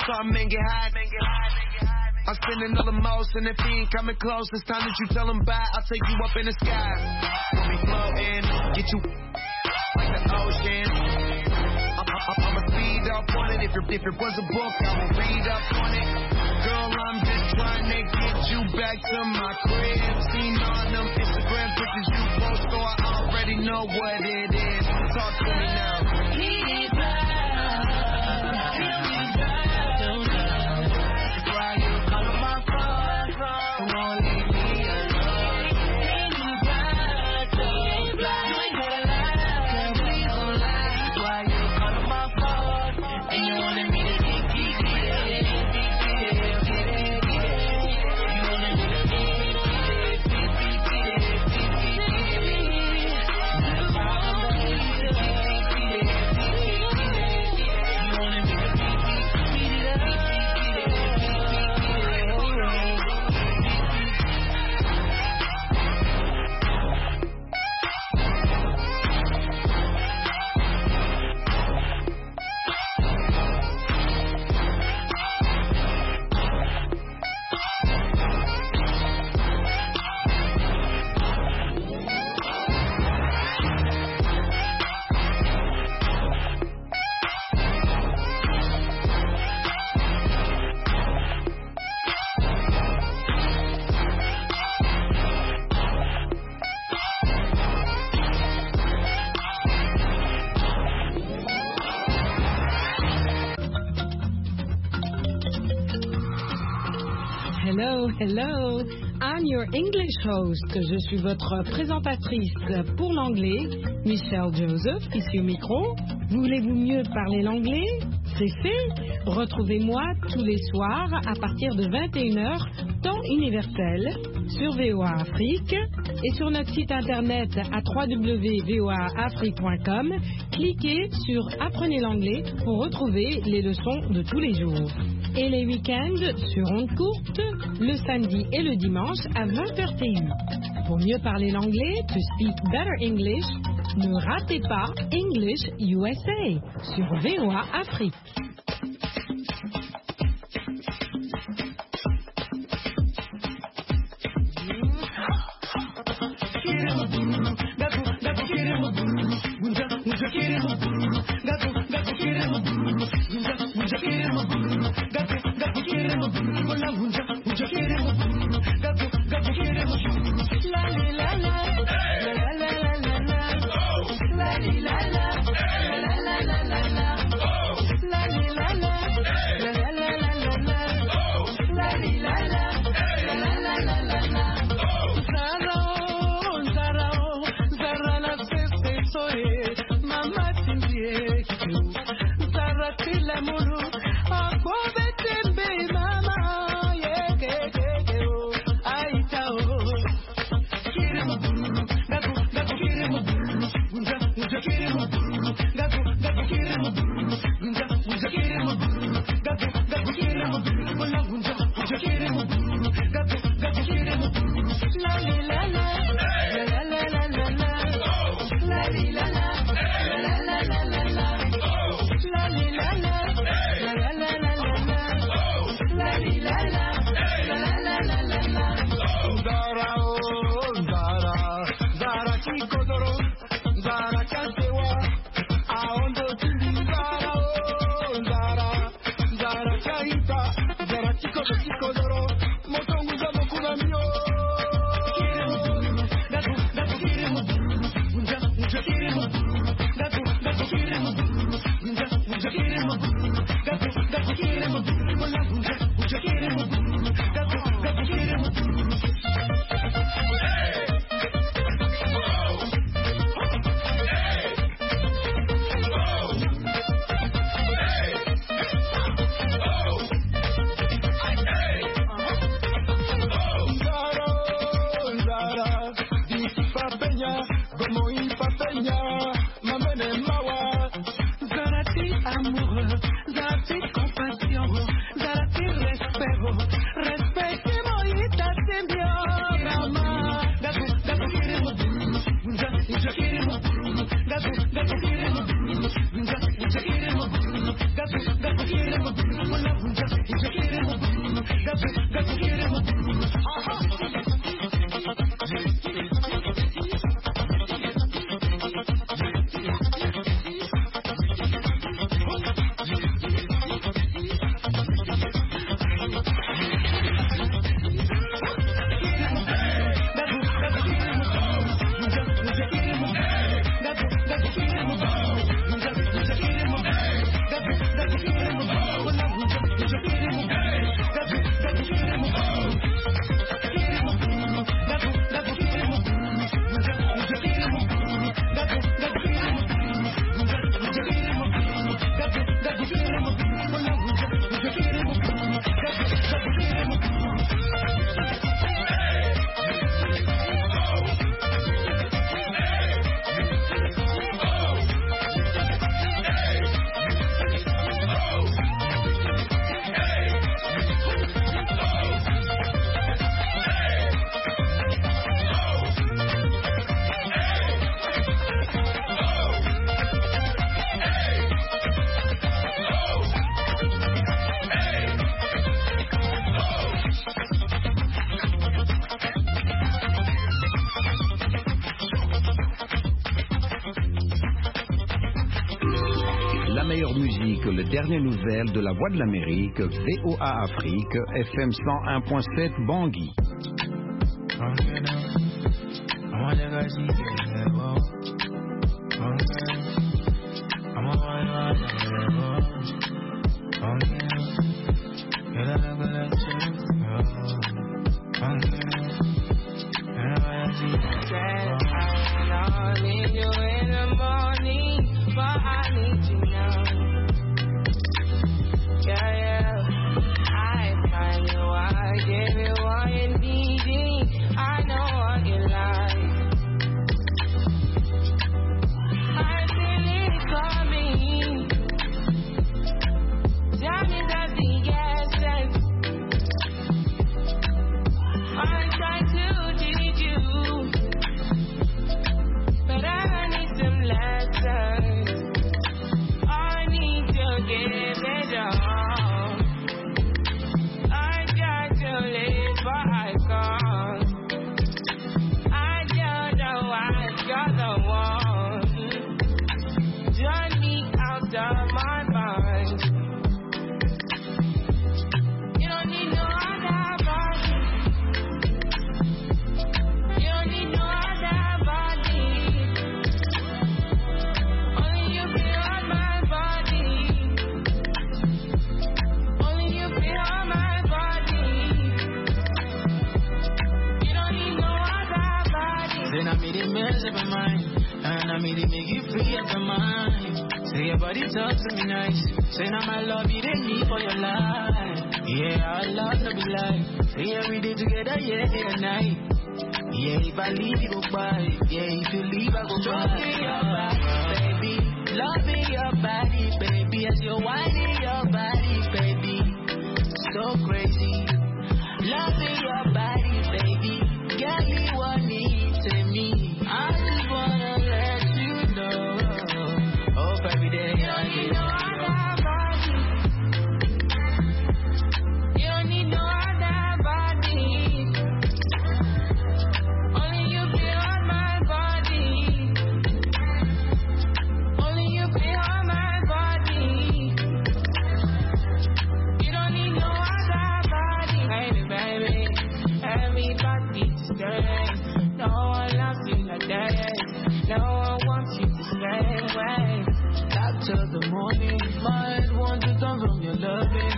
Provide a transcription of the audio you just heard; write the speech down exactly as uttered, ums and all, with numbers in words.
something and get hot. I'm spending all the most and if he ain't coming close, it's time that you tell him bye. I'll take you up in the sky. When we floating, get you like the ocean. I'm, I'm, I'ma speed up on it. If it, if it was a book, I will read up on it. Girl, I'm just trying to get you back to my crib. Seen all them Instagram pictures you post, so I already know what it is. Talk to me now. He's love. He's love. Don't know why you calling my phone. Won't leave me alone. He's love. Don't lie. You ain't gotta lie. Girl, please don't lie. Why you calling my phone? And you wanted me to get geek, get it, get it, get it, get it. You wanted me to get it, get it, get it, get it, get it. The problem is you wanted me to beat it up. Hello, hello. I'm your English host. Je suis votre présentatrice pour l'anglais, Michelle Joseph, ici au micro. Voulez-vous mieux parler l'anglais? C'est fait. Retrouvez-moi tous les soirs à partir de vingt et une heures, temps universel, sur V O A Afrique et sur notre site internet à w w w point v o a afrique point com. Cliquez sur Apprenez l'anglais pour retrouver les leçons de tous les jours. Et les week-ends sur ondes courtes, le samedi et le dimanche à vingt heures T U. Pour mieux parler l'anglais, to speak better English, ne ratez pas English U S A sur V O A Afrique. La dernières nouvelles de la Voix de l'Amérique, V O A Afrique, F M cent un point sept Bangui. Till the morning, might want to come from your loving.